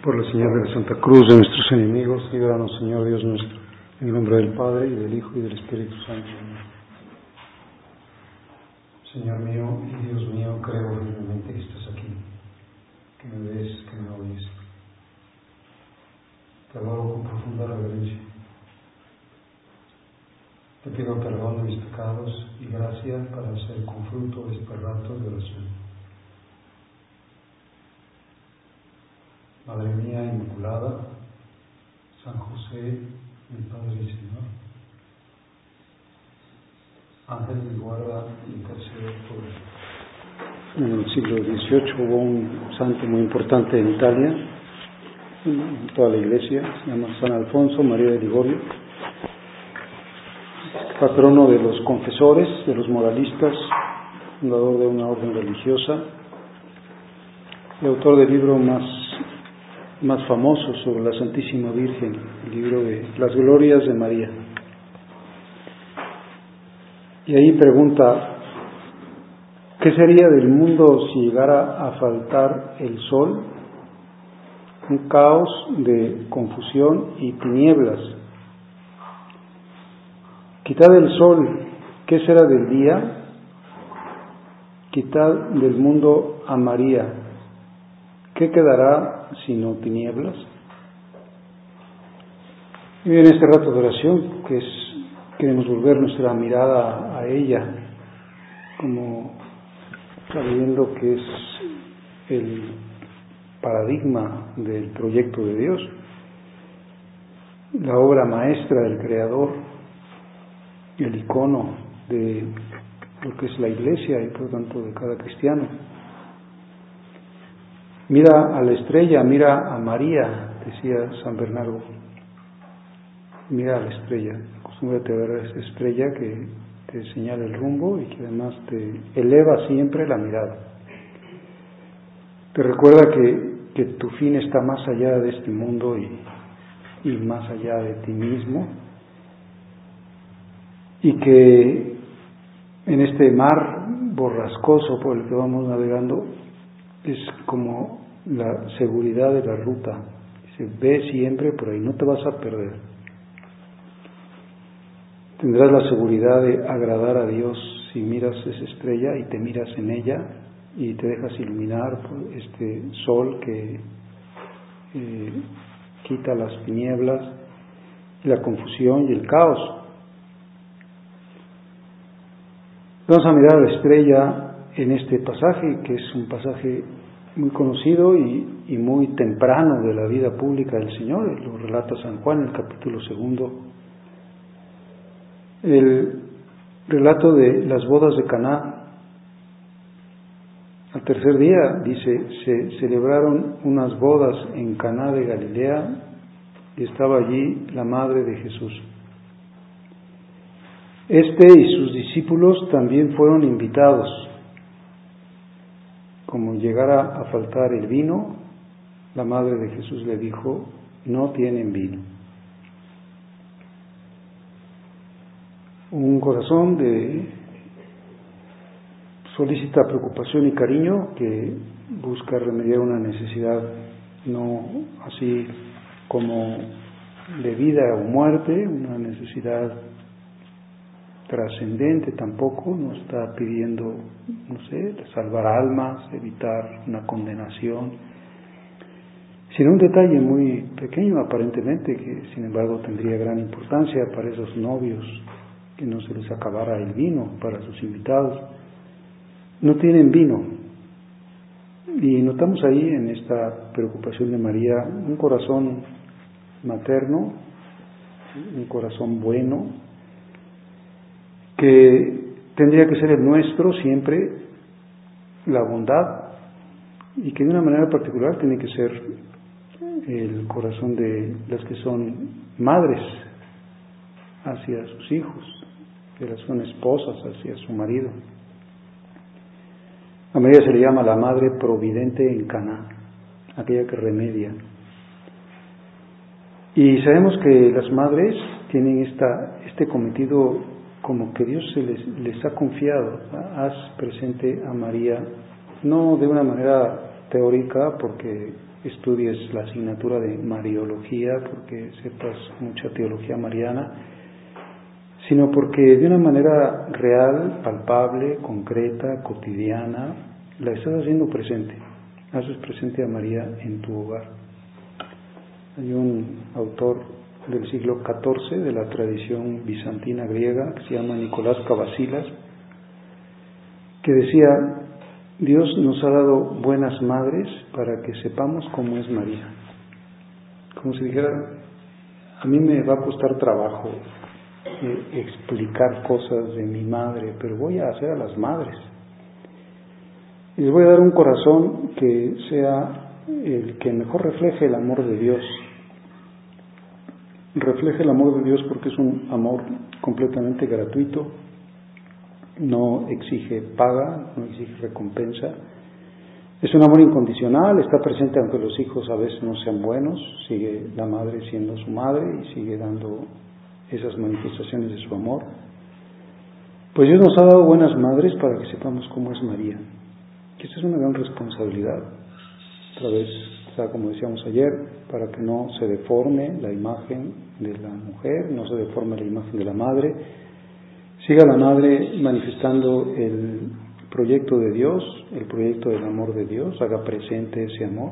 Por la señal de la Santa Cruz de nuestros enemigos, líbranos, Señor Dios nuestro, en el nombre del Padre, y del Hijo, y del Espíritu Santo. Amén. Señor mío y Dios mío, creo firmemente que estás aquí, que me ves, que me oyes. Te adoro con profunda reverencia. Te pido perdón de mis pecados y gracia para hacer con fruto este rato de oración. Madre mía Inmaculada, San José, mi Padre y Señor, Ángel de guarda, intercede por mí. En el siglo XVIII hubo un santo muy importante en Italia, en toda la iglesia, se llama San Alfonso María de Ligorio, patrono de los confesores, de los moralistas, fundador de una orden religiosa y autor del libro más famoso sobre la Santísima Virgen, el libro de Las Glorias de María. Y ahí pregunta, ¿qué sería del mundo si llegara a faltar el sol? Un caos de confusión y tinieblas. Quitad el sol, ¿qué será del día? Quitad del mundo a María, ¿qué quedará sino tinieblas? Y en este rato de oración, queremos volver nuestra mirada a ella, como sabiendo que es el paradigma del proyecto de Dios, la obra maestra del Creador, el icono de lo que es la Iglesia y por lo tanto de cada cristiano. Mira a la estrella, mira a María, decía San Bernardo. Mira a la estrella, acostúmbrate a ver a esa estrella que te señala el rumbo y que además te eleva siempre la mirada. Te recuerda que tu fin está más allá de este mundo y más allá de ti mismo, y que en este mar borrascoso por el que vamos navegando es como la seguridad de la ruta. Se ve siempre por ahí, no te vas a perder. Tendrás la seguridad de agradar a Dios si miras esa estrella y te miras en ella y te dejas iluminar por este sol que quita las tinieblas, la confusión y el caos. Vamos a mirar a la estrella en este pasaje, que es un pasaje muy conocido y muy temprano de la vida pública del Señor. Lo relata San Juan en el capítulo 2. El relato de las bodas de Caná. Al tercer día, dice, se celebraron unas bodas en Caná de Galilea y estaba allí la madre de Jesús. Este y sus discípulos también fueron invitados. Como llegara a faltar el vino, la madre de Jesús le dijo, no tienen vino. Un corazón de solícita preocupación y cariño que busca remediar una necesidad no así como de vida o muerte, una necesidad trascendente tampoco, no está pidiendo, salvar almas, evitar una condenación, sino un detalle muy pequeño aparentemente, que sin embargo tendría gran importancia para esos novios, que no se les acabara el vino para sus invitados. No tienen vino, y notamos ahí en esta preocupación de María un corazón materno, un corazón bueno, que tendría que ser el nuestro siempre, la bondad, y que de una manera particular tiene que ser el corazón de las que son madres hacia sus hijos, de las que son esposas hacia su marido. A María se le llama la madre providente en Caná, aquella que remedia. Y sabemos que las madres tienen este cometido como que Dios les ha confiado. Haz presente a María, no de una manera teórica, porque estudies la asignatura de Mariología, porque sepas mucha teología mariana, sino porque de una manera real, palpable, concreta, cotidiana, la estás haciendo presente. Haces presente a María en tu hogar. Hay un autor del siglo XIV de la tradición bizantina griega que se llama Nicolás Cavasilas, que decía: Dios nos ha dado buenas madres para que sepamos cómo es María. Como si dijera, a mí me va a costar trabajo explicar cosas de mi madre, pero voy a hacer a las madres. Y les voy a dar un corazón que sea el que mejor refleje el amor de Dios. Refleje el amor de Dios porque es un amor completamente gratuito, no exige paga, no exige recompensa. Es un amor incondicional, está presente aunque los hijos a veces no sean buenos, sigue la madre siendo su madre y sigue dando esas manifestaciones de su amor. Pues Dios nos ha dado buenas madres para que sepamos cómo es María. Que esta es una gran responsabilidad. Otra vez, como decíamos ayer, para que no se deforme la imagen de la mujer, no se deforme la imagen de la madre, siga la madre manifestando el proyecto de Dios, el proyecto del amor de Dios, haga presente ese amor.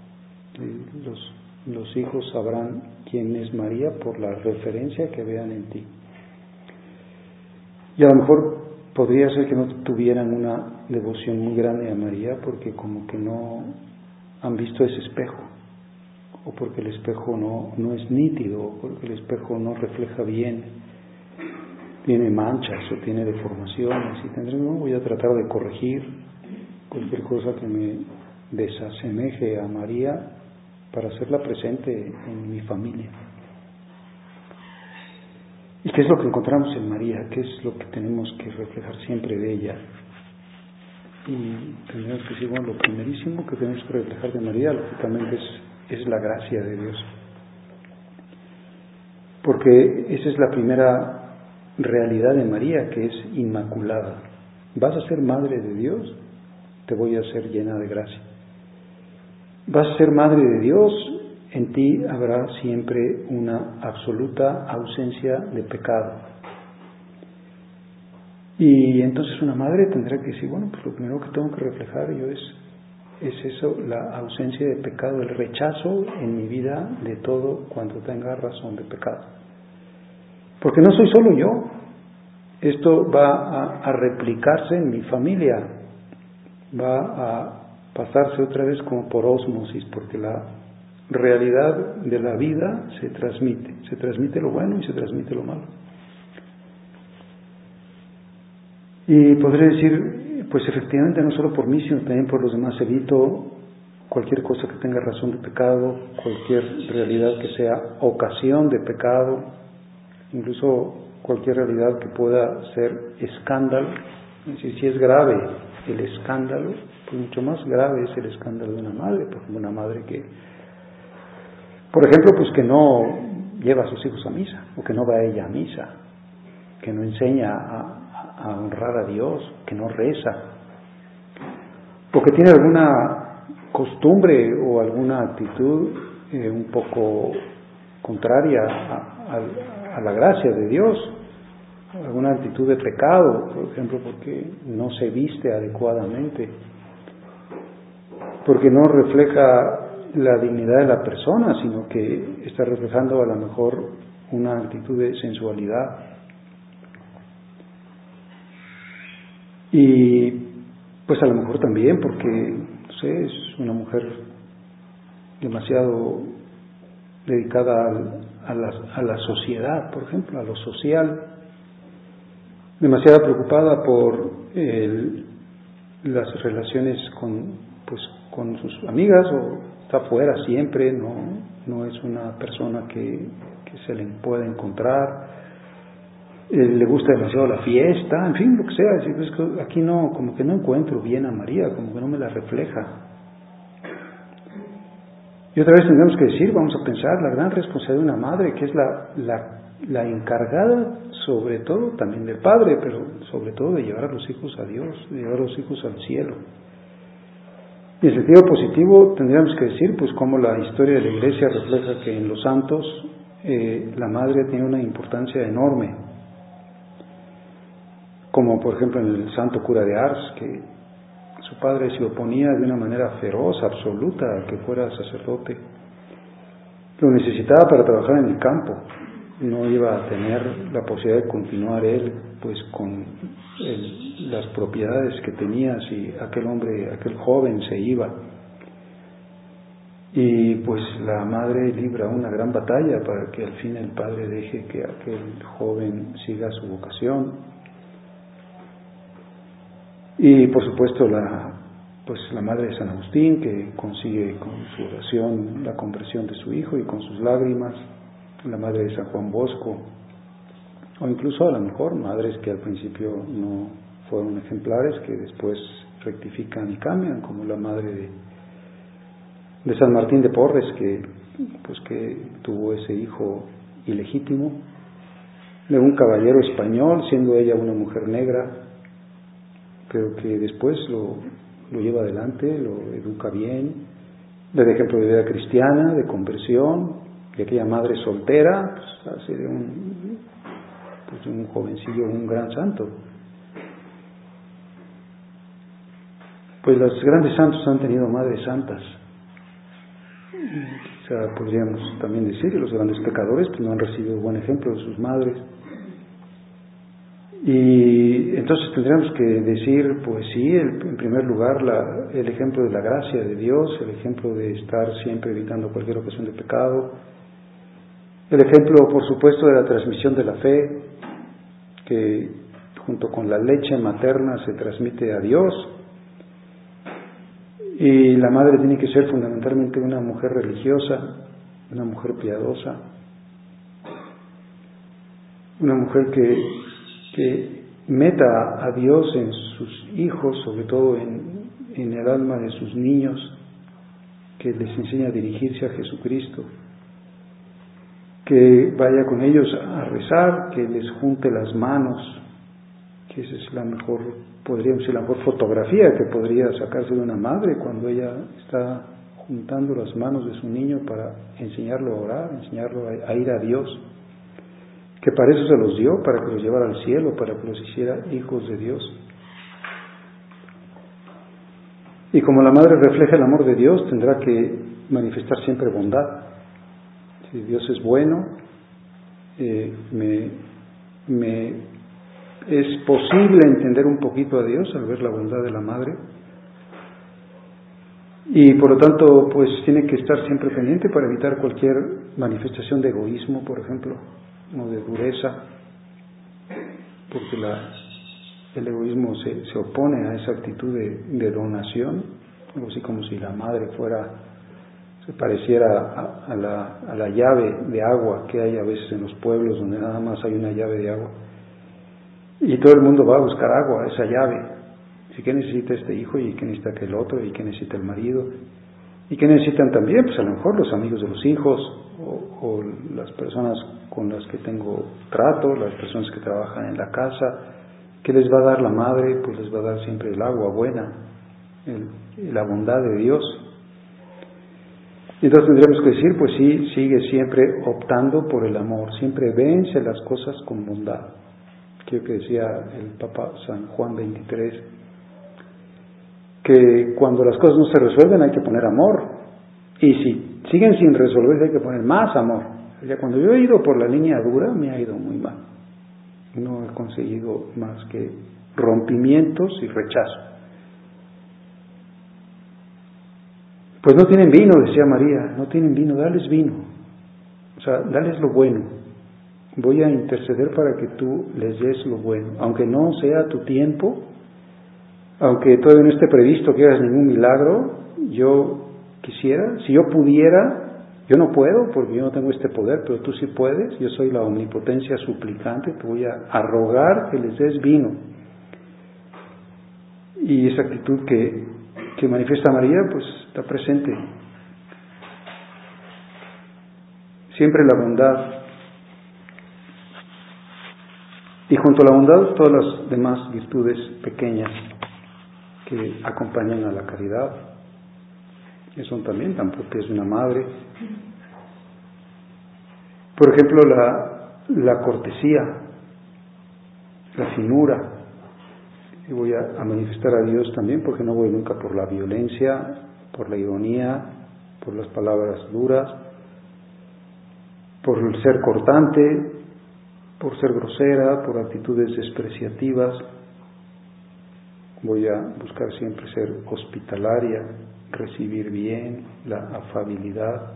Los hijos sabrán quién es María por la referencia que vean en ti. Y a lo mejor podría ser que no tuvieran una devoción muy grande a María porque como que no han visto ese espejo, o porque el espejo no es nítido, o porque el espejo no refleja bien, tiene manchas o tiene deformaciones, y voy a tratar de corregir cualquier cosa que me desasemeje a María para hacerla presente en mi familia. ¿Y qué es lo que encontramos en María? ¿Qué es lo que tenemos que reflejar siempre de ella? Y tenemos que decir, bueno, lo primerísimo que tenemos que reflejar de María, lógicamente, es la gracia de Dios. Porque esa es la primera realidad de María, que es inmaculada. ¿Vas a ser madre de Dios? Te voy a hacer llena de gracia. ¿Vas a ser madre de Dios? En ti habrá siempre una absoluta ausencia de pecado. Y entonces una madre tendrá que decir, bueno, pues lo primero que tengo que reflejar yo es eso, la ausencia de pecado, el rechazo en mi vida de todo cuanto tenga razón de pecado. Porque no soy solo yo, esto va a replicarse en mi familia, va a pasarse otra vez como por ósmosis, porque la realidad de la vida se transmite lo bueno y se transmite lo malo. Y podré decir, pues efectivamente no solo por mí, sino también por los demás, evito cualquier cosa que tenga razón de pecado, cualquier realidad que sea ocasión de pecado, incluso cualquier realidad que pueda ser escándalo. Es decir, si es grave el escándalo, pues mucho más grave es el escándalo de una madre, por ejemplo, una madre que, por ejemplo, pues que no lleva a sus hijos a misa, o que no va ella a misa, que no enseña a honrar a Dios, que no reza, o que tiene alguna costumbre o alguna actitud un poco contraria a la gracia de Dios, alguna actitud de pecado, por ejemplo, porque no se viste adecuadamente, porque no refleja la dignidad de la persona, sino que está reflejando a lo mejor una actitud de sensualidad. Y pues a lo mejor también porque, no sé, es una mujer demasiado dedicada a la sociedad, por ejemplo, a lo social, demasiado preocupada por las relaciones con sus amigas, o está fuera siempre, no es una persona que se le pueda encontrar, le gusta demasiado la fiesta, en fin, lo que sea. Es que aquí como que no encuentro bien a María, como que no me la refleja. Y otra vez tendremos que decir, vamos a pensar, la gran responsabilidad de una madre, que es la encargada sobre todo también del padre, pero sobre todo de llevar a los hijos a Dios, de llevar a los hijos al cielo. Y en sentido positivo tendríamos que decir, pues, cómo la historia de la Iglesia refleja que en los santos la madre tiene una importancia enorme, como por ejemplo en el santo cura de Ars, que su padre se oponía de una manera feroz, absoluta, a que fuera sacerdote. Lo necesitaba para trabajar en el campo, no iba a tener la posibilidad de continuar él, pues, con las propiedades que tenía si aquel joven se iba. Y pues la madre libra una gran batalla para que al fin el padre deje que aquel joven siga su vocación. Y por supuesto la madre de San Agustín, que consigue con su oración la conversión de su hijo y con sus lágrimas, la madre de San Juan Bosco, o incluso a lo mejor madres que al principio no fueron ejemplares, que después rectifican y cambian, como la madre de San Martín de Porres, que tuvo ese hijo ilegítimo de un caballero español, siendo ella una mujer negra, pero que después lo lleva adelante, lo educa bien, le da ejemplo de vida cristiana, de conversión, y aquella madre soltera pues hace de un jovencillo un gran santo. Pues los grandes santos han tenido madres santas. Quizá podríamos también decir que los grandes pecadores pues no han recibido buen ejemplo de sus madres. Y entonces tendríamos que decir, pues sí, en primer lugar el ejemplo de la gracia de Dios, el ejemplo de estar siempre evitando cualquier ocasión de pecado, el ejemplo, por supuesto, de la transmisión de la fe, que junto con la leche materna se transmite a Dios. Y la madre tiene que ser fundamentalmente una mujer religiosa, una mujer piadosa, una mujer que meta a Dios en sus hijos, sobre todo en el alma de sus niños, que les enseñe a dirigirse a Jesucristo, que vaya con ellos a rezar, que les junte las manos, que esa es la mejor fotografía que podría sacarse de una madre cuando ella está juntando las manos de su niño para enseñarlo a orar, enseñarlo a ir a Dios, que para eso se los dio, para que los llevara al cielo, para que los hiciera hijos de Dios. Y como la madre refleja el amor de Dios, tendrá que manifestar siempre bondad. Si Dios es bueno, es posible entender un poquito a Dios al ver la bondad de la madre, y por lo tanto pues tiene que estar siempre pendiente para evitar cualquier manifestación de egoísmo, por ejemplo, o de dureza, porque el egoísmo se opone a esa actitud de donación, algo así como si la madre se pareciera a la llave de agua que hay a veces en los pueblos donde nada más hay una llave de agua y todo el mundo va a buscar agua, esa llave. ¿Y qué necesita este hijo? ¿Y qué necesita aquel otro? ¿Y qué necesita el marido? ¿Y qué necesitan también? Pues a lo mejor los amigos de los hijos o las personas con las que tengo trato, las personas que trabajan en la casa. ¿Qué les va a dar la madre? Pues les va a dar siempre el agua buena, la bondad de Dios. Y entonces tendríamos que decir, pues sí, sigue siempre optando por el amor, siempre vence las cosas con bondad. Creo que decía el Papa San Juan XXIII, que cuando las cosas no se resuelven hay que poner amor, y si siguen sin resolverse hay que poner más amor. O sea, cuando yo he ido por la línea dura me ha ido muy mal, no he conseguido más que rompimientos y rechazo. Pues no tienen vino, decía María, no tienen vino, dales vino, o sea, dales lo bueno. Voy a interceder para que tú les des lo bueno, aunque no sea tu tiempo, aunque todavía no esté previsto que hagas ningún milagro. Yo quisiera, si yo pudiera, yo no puedo porque yo no tengo este poder, pero tú sí puedes, yo soy la omnipotencia suplicante, te voy a rogar que les des vino. Y esa actitud que manifiesta María, pues está presente. Siempre la bondad. Y junto a la bondad, todas las demás virtudes pequeñas que acompañan a la caridad. que son también tan propias de una madre. Por ejemplo, la cortesía, la finura. Y voy a manifestar a Dios también, porque no voy nunca por la violencia, por la ironía, por las palabras duras, por el ser cortante, por ser grosera, por actitudes despreciativas. Voy a buscar siempre ser hospitalaria, recibir bien, la afabilidad.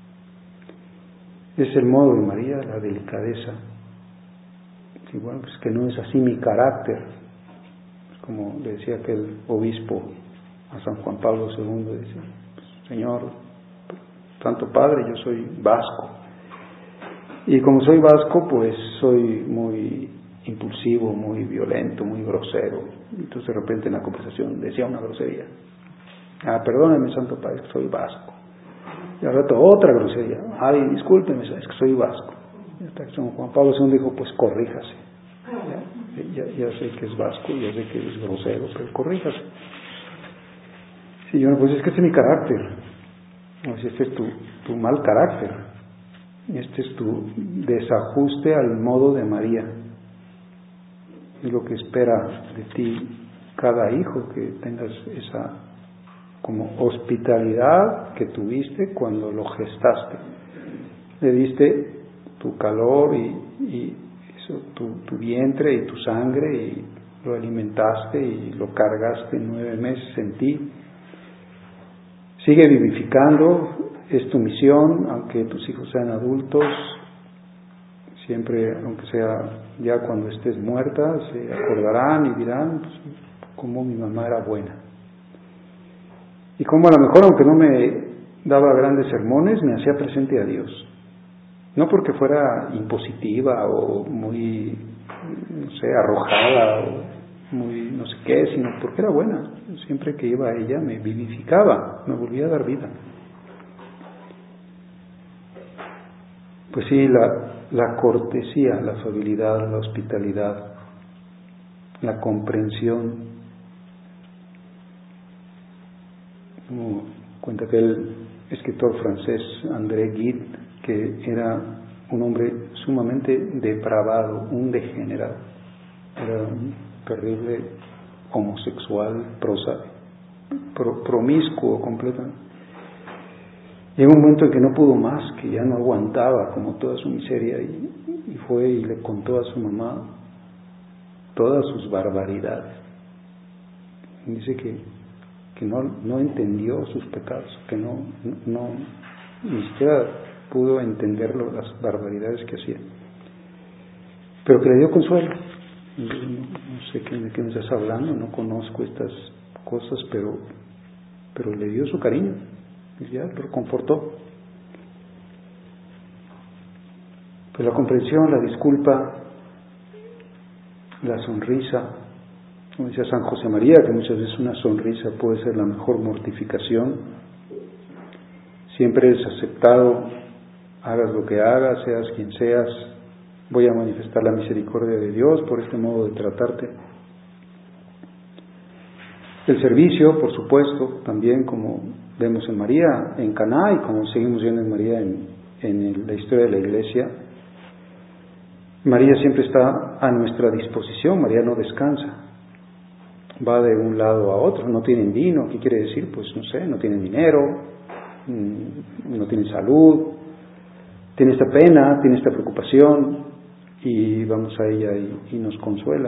Es el modo de María, la delicadeza. Y bueno, pues que no es así mi carácter. Como le decía aquel obispo a San Juan Pablo II, decía, pues, Señor, Santo Padre, yo soy vasco. Y como soy vasco, pues soy muy impulsivo, muy violento, muy grosero. Entonces de repente en la conversación decía una grosería. Perdóneme, Santo Padre, es que soy vasco. Y al rato otra grosería. Ay, discúlpeme, es que soy vasco. Y hasta que San Juan Pablo II dijo, pues corríjase. Ya sé que es vasco, ya sé que es grosero, pero corríjase. Sí, yo, pues es que este es mi carácter. O sea, este es tu mal carácter. Este es tu desajuste al modo de María. Es lo que espera de ti cada hijo, que tengas esa como hospitalidad que tuviste cuando lo gestaste. Le diste tu calor y eso, tu vientre y tu sangre, y lo alimentaste y lo cargaste 9 meses en ti. Sigue vivificando, es tu misión, aunque tus hijos sean adultos, siempre, aunque sea ya cuando estés muerta, se acordarán y dirán, pues, cómo mi mamá era buena. Y cómo a lo mejor, aunque no me daba grandes sermones, me hacía presente a Dios. No porque fuera impositiva o muy, no sé, arrojada o muy no sé qué, sino porque era buena. Siempre que iba a ella me vivificaba, me volvía a dar vida. Pues sí, la cortesía, la afabilidad, la hospitalidad, la comprensión. Como cuenta aquel escritor francés André Gide, que era un hombre sumamente depravado, un degenerado. Era un terrible homosexual, promiscuo completamente. Llegó un momento en que no pudo más, que ya no aguantaba como toda su miseria, y fue y le contó a su mamá todas sus barbaridades. Y dice que no entendió sus pecados, que no ni siquiera pudo entender las barbaridades que hacía, pero que le dio consuelo. No sé de qué me estás hablando, no conozco estas cosas, pero le dio su cariño y ya lo reconfortó. Pues la comprensión, la disculpa, la sonrisa, como decía San José María, que muchas veces una sonrisa puede ser la mejor mortificación. Siempre es aceptado, hagas lo que hagas, seas quien seas. Voy a manifestar la misericordia de Dios por este modo de tratarte. El servicio, por supuesto, también como vemos en María, en Caná, y como seguimos viendo en María en la historia de la Iglesia. María siempre está a nuestra disposición, María no descansa. Va de un lado a otro, no tienen vino, ¿qué quiere decir? Pues no sé, no tienen dinero, no tienen salud, tiene esta pena, tiene esta preocupación, y vamos a ella y nos consuela.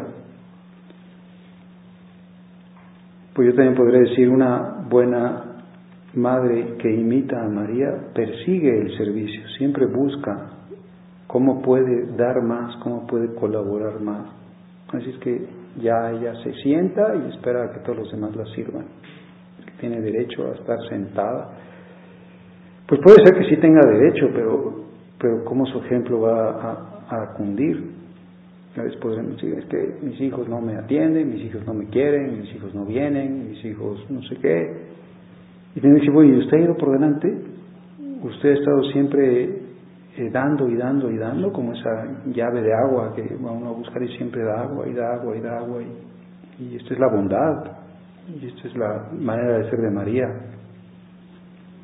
Pues yo también podré decir, una buena madre que imita a María persigue el servicio, siempre busca cómo puede dar más, cómo puede colaborar más. Así es que ya ella se sienta y espera a que todos los demás la sirvan. Tiene derecho a estar sentada. Pues puede ser que sí tenga derecho, pero ¿cómo su ejemplo va a cundir? A veces podremos decir, es que mis hijos no me atienden, mis hijos no me quieren, mis hijos no vienen, mis hijos no sé qué. Y tengo que decir, bueno, ¿y usted ha ido por delante? ¿Usted ha estado siempre dando y dando y dando, como esa llave de agua que va uno a buscar y siempre da agua y da agua y da agua? Y esto es la bondad, y esta es la manera de ser de María.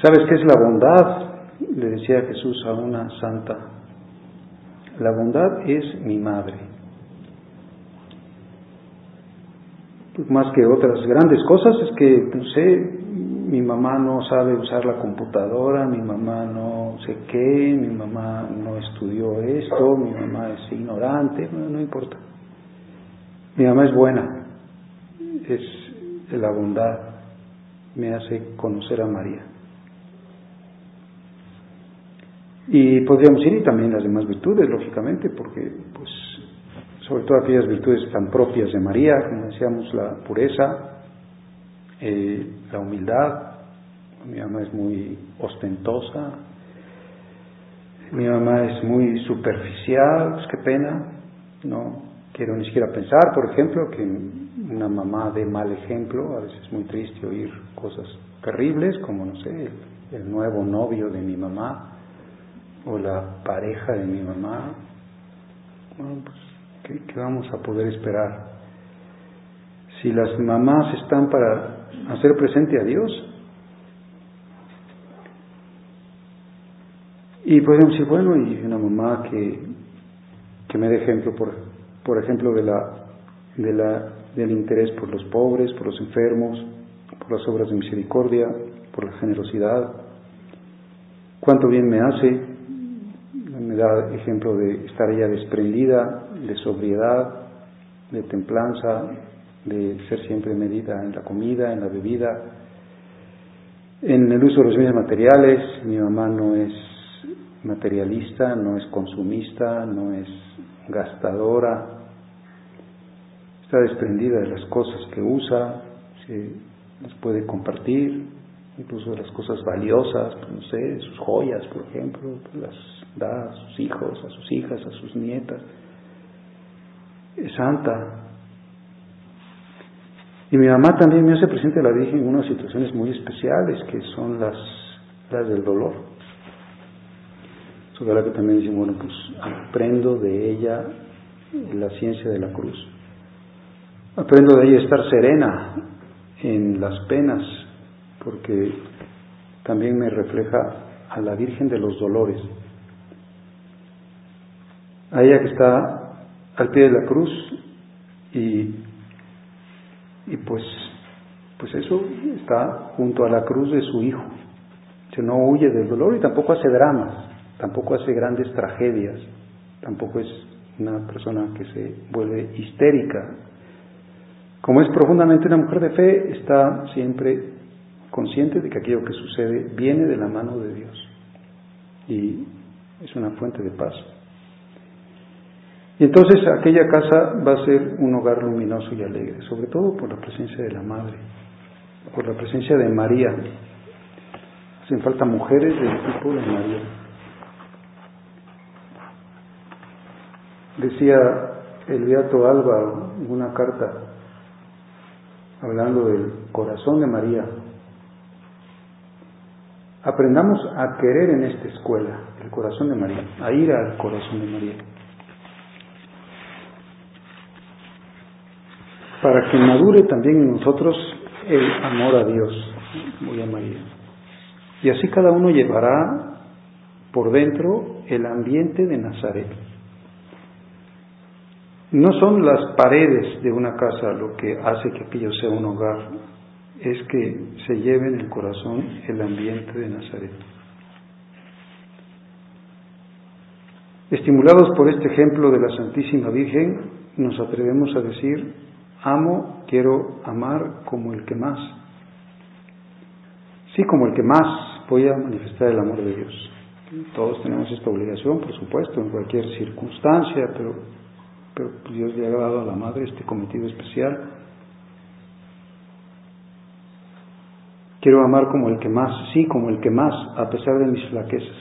¿Sabes qué es la bondad? Le decía Jesús a una santa. La bondad es mi madre. Pues más que otras grandes cosas es que, no sé, mi mamá no sabe usar la computadora, mi mamá no sé qué, mi mamá no estudió esto, mi mamá es ignorante, no importa. Mi mamá es buena, es la bondad, me hace conocer a María. Y podríamos ir y también las demás virtudes, lógicamente, porque pues sobre todo aquellas virtudes tan propias de María, como decíamos, la pureza, la humildad. Mi mamá es muy ostentosa, mi mamá es muy superficial, pues qué pena, no quiero ni siquiera pensar, por ejemplo, que una mamá dé mal ejemplo. A veces es muy triste oír cosas terribles, como, no sé, el nuevo novio de mi mamá o la pareja de mi mamá. Bueno, pues, ¿qué vamos a poder esperar? Si las mamás están para hacer presente a Dios, y podemos decir, bueno, y una mamá que me dé ejemplo, por ejemplo, del interés por los pobres, por los enfermos, por las obras de misericordia, por la generosidad. Cuánto bien me hace. Me da ejemplo de estar ella desprendida, de sobriedad, de templanza, de ser siempre medida en la comida, en la bebida, en el uso de los bienes materiales. Mi mamá no es materialista, no es consumista, no es gastadora, está desprendida de las cosas que usa, se las puede compartir, incluso de las cosas valiosas, pues no sé, sus joyas, por ejemplo, pues las da a sus hijos, a sus hijas, a sus nietas. Es santa. Y mi mamá también me hace presente a la Virgen en unas situaciones muy especiales, que son las del dolor. Sobre la que también dicen, bueno, pues aprendo de ella la ciencia de la cruz. Aprendo de ella a estar serena en las penas, porque también me refleja a la Virgen de los Dolores. A ella que está al pie de la cruz y pues eso, está junto a la cruz de su Hijo. Que no huye del dolor y tampoco hace dramas, tampoco hace grandes tragedias, tampoco es una persona que se vuelve histérica. Como es profundamente una mujer de fe, está siempre consciente de que aquello que sucede viene de la mano de Dios y es una fuente de paz. Y entonces aquella casa va a ser un hogar luminoso y alegre, sobre todo por la presencia de la Madre, por la presencia de María. Hacen falta mujeres del tipo de María. Decía el beato Álvaro en una carta, hablando del corazón de María: aprendamos a querer en esta escuela el corazón de María, a ir al corazón de María, para que madure también en nosotros el amor a Dios y a María. Y así cada uno llevará por dentro el ambiente de Nazaret. No son las paredes de una casa lo que hace que aquello sea un hogar, es que se lleve en el corazón el ambiente de Nazaret. Estimulados por este ejemplo de la Santísima Virgen, nos atrevemos a decir: amo, quiero amar como el que más. Sí, como el que más voy a manifestar el amor de Dios. Todos tenemos esta obligación, por supuesto, en cualquier circunstancia, pero Dios le ha dado a la Madre este cometido especial. Quiero amar como el que más, sí, como el que más, a pesar de mis flaquezas.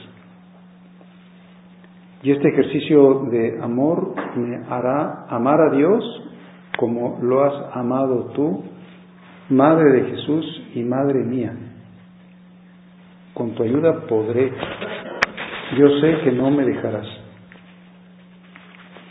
Y este ejercicio de amor me hará amar a Dios como lo has amado tú, Madre de Jesús y Madre mía. Con tu ayuda podré. Yo sé que no me dejarás.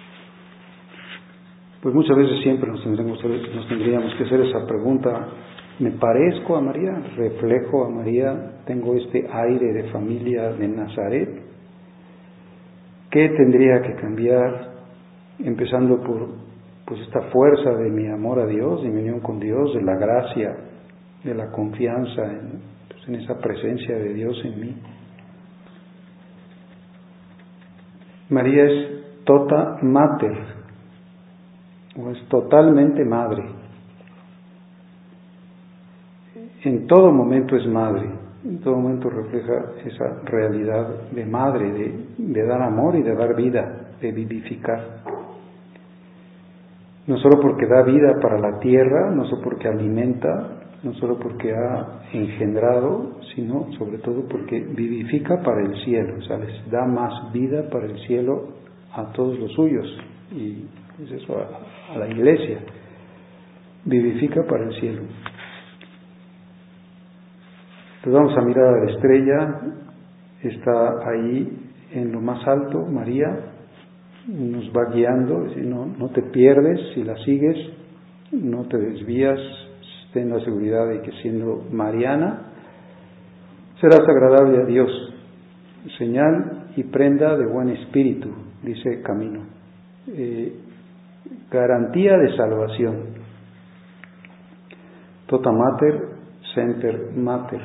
Pues muchas veces siempre nos tendríamos que hacer esa pregunta: me parezco a María, reflejo a María, tengo este aire de familia de Nazaret. ¿Qué tendría que cambiar? Empezando por pues esta fuerza de mi amor a Dios, de mi unión con Dios, de la gracia, de la confianza en esa presencia de Dios en mí. María es tota mater, o es totalmente madre. En todo momento es madre, en todo momento refleja esa realidad de madre, de dar amor y de dar vida, de vivificar. No solo porque da vida para la tierra, no solo porque alimenta, no solo porque ha engendrado, sino sobre todo porque vivifica para el cielo, o sea, les da más vida para el cielo a todos los suyos, y es eso a la iglesia, vivifica para el cielo. Entonces vamos a mirar a la estrella, está ahí en lo más alto, María, nos va guiando, es decir, no te pierdes, si la sigues, no te desvías, ten la seguridad de que siendo mariana, serás agradable a Dios, señal y prenda de buen espíritu, dice Camino, garantía de salvación, tota mater, semper mater,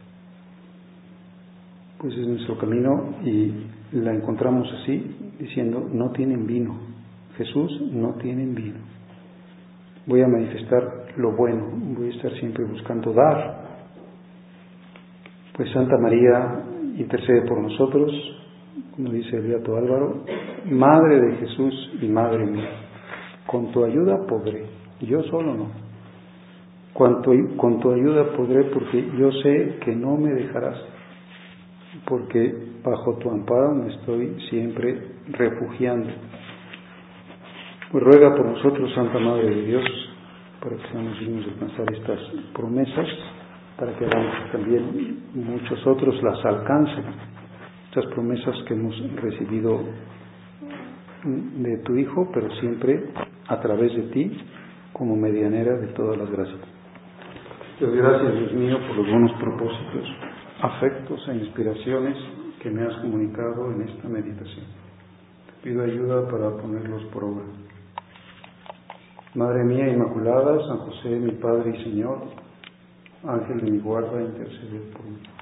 pues es nuestro camino y la encontramos así, diciendo, no tienen vino, Jesús, no tienen vino. Voy a manifestar lo bueno, voy a estar siempre buscando dar. Pues Santa María intercede por nosotros, como dice el Beato Álvaro, Madre de Jesús y Madre mía, con tu ayuda podré, yo solo no. Con tu ayuda podré porque yo sé que no me dejarás, porque bajo tu amparo me estoy siempre refugiando. Pues ruega por nosotros, Santa Madre de Dios, para que seamos dignos de alcanzar estas promesas, para que hagamos también muchos otros las alcancen, estas promesas que hemos recibido de tu Hijo, pero siempre a través de ti, como medianera de todas las gracias. Te doy gracias, Dios mío, por los buenos propósitos, afectos e inspiraciones que me has comunicado en esta meditación. Te pido ayuda para ponerlos por obra. Madre mía Inmaculada, San José, mi Padre y Señor, Ángel de mi guarda, intercede por mí.